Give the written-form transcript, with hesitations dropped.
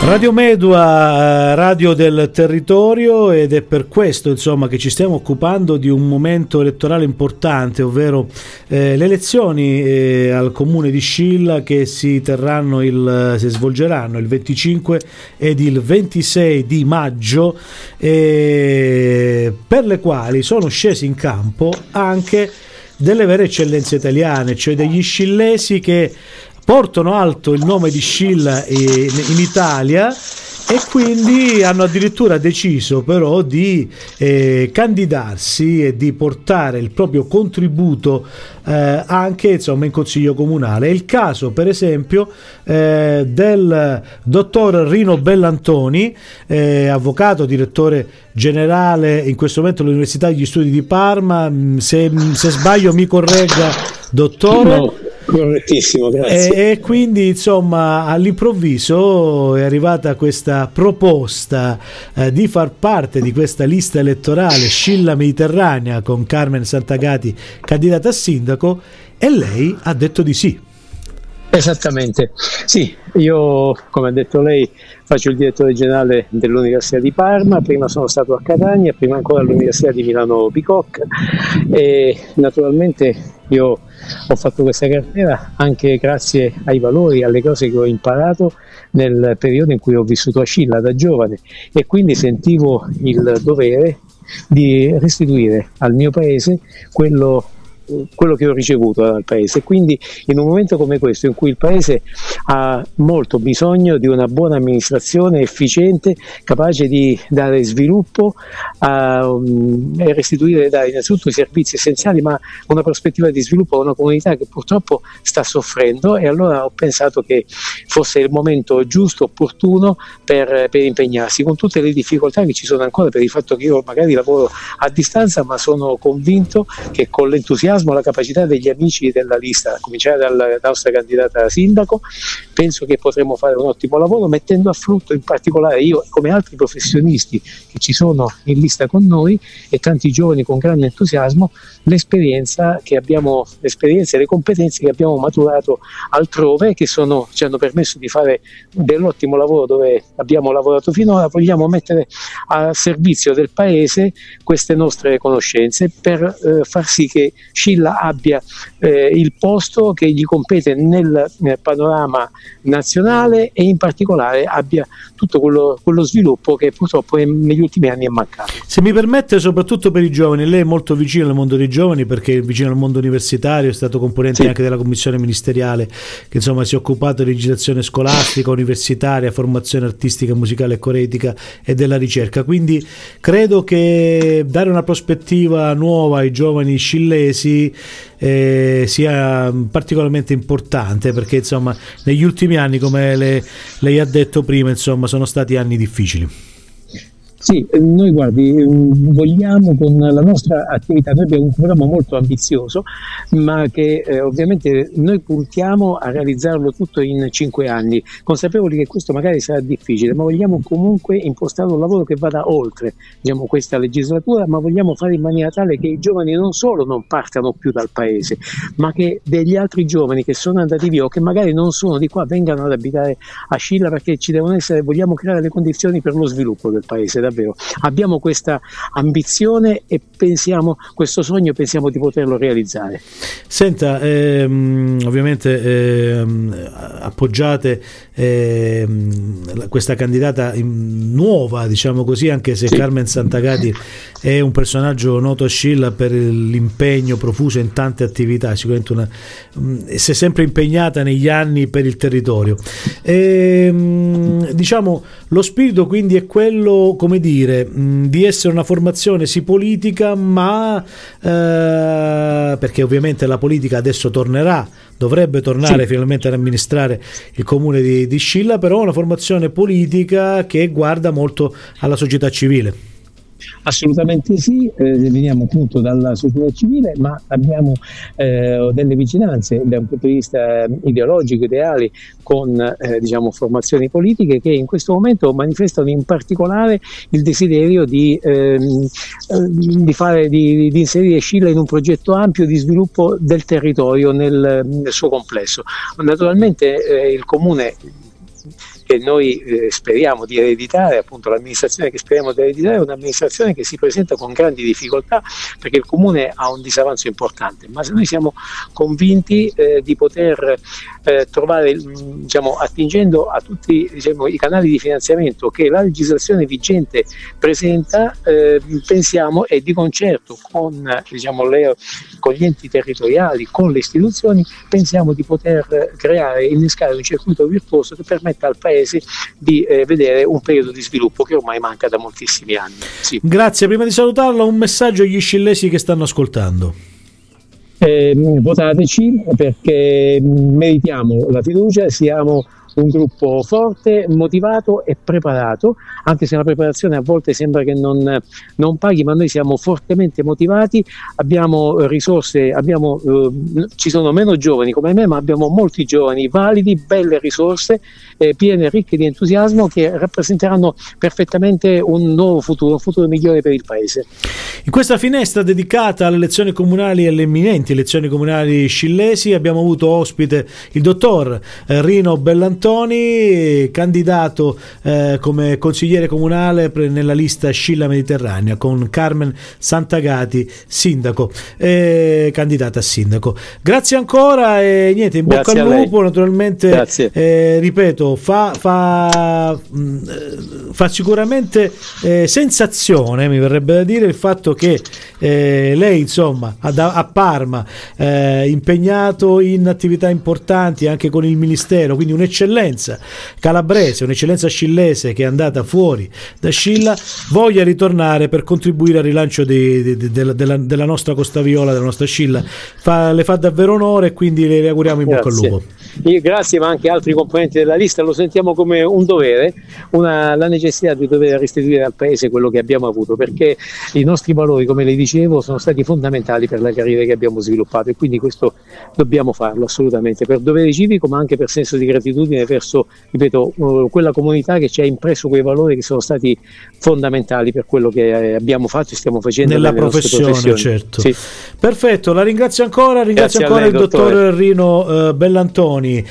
Radio Medua, radio del territorio, ed è per questo insomma che ci stiamo occupando di un momento elettorale importante, ovvero le elezioni al comune di Scilla che si svolgeranno il 25 ed il 26 di maggio, per le quali sono scesi in campo anche delle vere eccellenze italiane, cioè degli scillesi che portano alto il nome di Scilla in Italia, e quindi hanno addirittura deciso però di candidarsi e di portare il proprio contributo anche insomma in consiglio comunale. È il caso per esempio del dottor Rino Bellantoni, avvocato, direttore generale in questo momento all'Università degli Studi di Parma. Se sbaglio mi corregga, dottore. No, correttissimo, grazie. E quindi insomma all'improvviso è arrivata questa proposta di far parte di questa lista elettorale Scilla Mediterranea con Carmen Santagati candidata a sindaco, e lei ha detto di sì. Esattamente, sì, io come ha detto lei faccio il direttore generale dell'Università di Parma, prima sono stato a Catania, prima ancora all'Università di Milano Bicocca, e naturalmente io ho fatto questa carriera anche grazie ai valori, alle cose che ho imparato nel periodo in cui ho vissuto a Scilla da giovane, e quindi sentivo il dovere di restituire al mio paese quello che ho ricevuto dal paese. E quindi in un momento come questo, in cui il paese ha molto bisogno di una buona amministrazione efficiente, capace di dare sviluppo e restituire, dare innanzitutto i servizi essenziali, ma una prospettiva di sviluppo a una comunità che purtroppo sta soffrendo, e allora ho pensato che fosse il momento giusto, opportuno per impegnarsi, con tutte le difficoltà che ci sono ancora per il fatto che io magari lavoro a distanza, ma sono convinto che con l'entusiasmo, la capacità degli amici della lista, a cominciare dalla nostra candidata a sindaco, penso che potremo fare un ottimo lavoro, mettendo a frutto in particolare io, come altri professionisti che ci sono in lista con noi e tanti giovani con grande entusiasmo, l'esperienza e le competenze che abbiamo maturato altrove, che ci hanno permesso di fare dell'ottimo lavoro dove abbiamo lavorato finora. Vogliamo mettere a servizio del paese queste nostre conoscenze per far sì che Scilla abbia il posto che gli compete nel panorama nazionale, e in particolare abbia tutto quello sviluppo che purtroppo negli ultimi anni è mancato. Se mi permette, soprattutto per i giovani, lei è molto vicino al mondo dei giovani perché è vicino al mondo universitario, è stato componente anche della commissione ministeriale che insomma si è occupato di legislazione scolastica, universitaria, formazione artistica, musicale e coretica e della ricerca, quindi credo che dare una prospettiva nuova ai giovani scillesi sia particolarmente importante, perché insomma negli ultimi anni, come lei ha detto prima, insomma sono stati anni difficili. Sì, noi guardi, vogliamo con la nostra attività, noi abbiamo un programma molto ambizioso, ma che ovviamente noi puntiamo a realizzarlo tutto in 5 anni, consapevoli che questo magari sarà difficile, ma vogliamo comunque impostare un lavoro che vada oltre, diciamo, questa legislatura, ma vogliamo fare in maniera tale che i giovani non solo non partano più dal paese, ma che degli altri giovani che sono andati via o che magari non sono di qua vengano ad abitare a Scilla, perché ci devono essere, vogliamo creare le condizioni per lo sviluppo del paese. Davvero abbiamo questa ambizione e questo sogno pensiamo di poterlo realizzare. Senta, ovviamente appoggiate questa candidata nuova, diciamo così, anche se Carmen Santagati è un personaggio noto a Scilla per l'impegno profuso in tante attività, sicuramente si è sempre impegnata negli anni per il territorio. Diciamo lo spirito quindi è quello, come dire, di essere una formazione sì politica, ma perché ovviamente la politica adesso dovrebbe tornare finalmente ad amministrare il comune di Scilla, però una formazione politica che guarda molto alla società civile. Assolutamente sì, veniamo appunto dalla società civile, ma abbiamo delle vicinanze da un punto di vista ideologico, ideali, con diciamo formazioni politiche che in questo momento manifestano in particolare il desiderio di inserire Scilla in un progetto ampio di sviluppo del territorio nel suo complesso. Naturalmente il comune che noi speriamo di ereditare, appunto l'amministrazione che speriamo di ereditare è un'amministrazione che si presenta con grandi difficoltà perché il comune ha un disavanzo importante, ma se noi siamo convinti di poter trovare, attingendo a tutti i canali di finanziamento che la legislazione vigente presenta, pensiamo, e di concerto con gli enti territoriali, con le istituzioni, pensiamo di poter innescare un circuito virtuoso che permetta al Paese di vedere un periodo di sviluppo che ormai manca da moltissimi anni. Sì. Grazie, prima di salutarlo un messaggio agli scillesi che stanno ascoltando. Votateci perché meritiamo la fiducia, siamo un gruppo forte, motivato e preparato, anche se la preparazione a volte sembra che non paghi, ma noi siamo fortemente motivati, abbiamo risorse, ci sono meno giovani come me, ma abbiamo molti giovani validi, belle risorse, piene, ricche di entusiasmo, che rappresenteranno perfettamente un nuovo futuro, un futuro migliore per il Paese. In questa finestra dedicata alle elezioni comunali e alle imminenti elezioni comunali scillesi abbiamo avuto ospite il dottor Rino Bellantoni, candidato come consigliere comunale nella lista Scilla Mediterranea, con Carmen Santagati sindaco, candidata a sindaco. Grazie ancora e niente, in bocca al lupo. Naturalmente ripeto, fa sicuramente sensazione, mi verrebbe da dire, il fatto che lei insomma a Parma impegnato in attività importanti anche con il ministero, quindi un'eccellenza calabrese, un'eccellenza scillese che è andata fuori da Scilla, voglia ritornare per contribuire al rilancio della nostra Costa Viola, della nostra Scilla. Le fa davvero onore e quindi le auguriamo in bocca al lupo. Grazie, ma anche altri componenti della lista lo sentiamo come un dovere, la necessità di dover restituire al Paese quello che abbiamo avuto, perché i nostri valori, come le dicevo, sono stati fondamentali per la carriera che abbiamo sviluppato, e quindi questo dobbiamo farlo assolutamente per dovere civico, ma anche per senso di gratitudine verso, ripeto, quella comunità che ci ha impresso quei valori che sono stati fondamentali per quello che abbiamo fatto e stiamo facendo nella professione. Certo. Sì. Perfetto, la ringrazio ancora, il dottor Rino Bellantoni.